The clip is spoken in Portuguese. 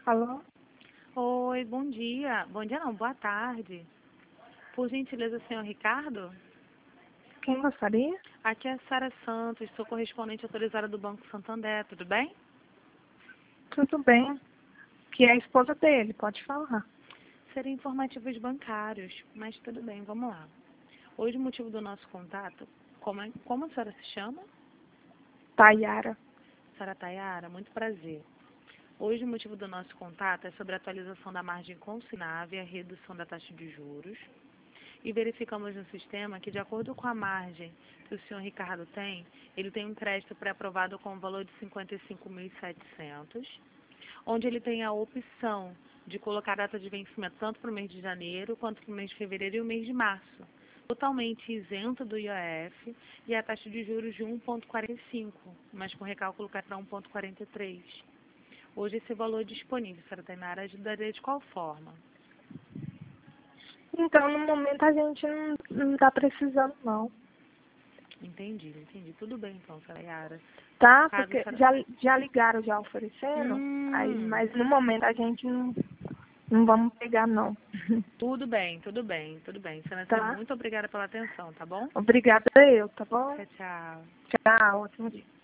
Alô? Oi, bom dia. Bom dia não, boa tarde. Por gentileza, senhor Ricardo? Quem gostaria? Aqui é a Sara Santos, sou correspondente autorizada do Banco Santander, tudo bem? Tudo bem. Que é a esposa dele, pode falar. Seria informativos bancários, mas tudo bem, vamos lá. Hoje o motivo do nosso contato, como a senhora se chama? Tayara. Sara Tayara, muito prazer. Hoje o motivo do nosso contato é sobre a atualização da margem consignável e a redução da taxa de juros. E verificamos no sistema que, de acordo com a margem que o senhor Ricardo tem, ele tem um crédito pré-aprovado com um valor de 55.700, onde ele tem a opção de colocar a data de vencimento tanto para o mês de janeiro quanto para o mês de fevereiro e o mês de março, totalmente isento do IOF e a taxa de juros de 1,45, mas com recálculo cai para 1,43. Hoje esse valor é disponível, senhora Tainara, ajudaria de qual forma? Então, no momento a gente não tá precisando, não. Entendi. Tudo bem então, senhora Yara. Tá? Caso a Porque senhora... já ligaram, já oferecendo. Aí, Hum, mas no momento a gente não vamos pegar, não. tudo bem. Senhora, Tá? muito obrigada pela atenção, tá bom? Obrigada eu, tá bom? Tchau, tchau. Tchau, ótimo dia.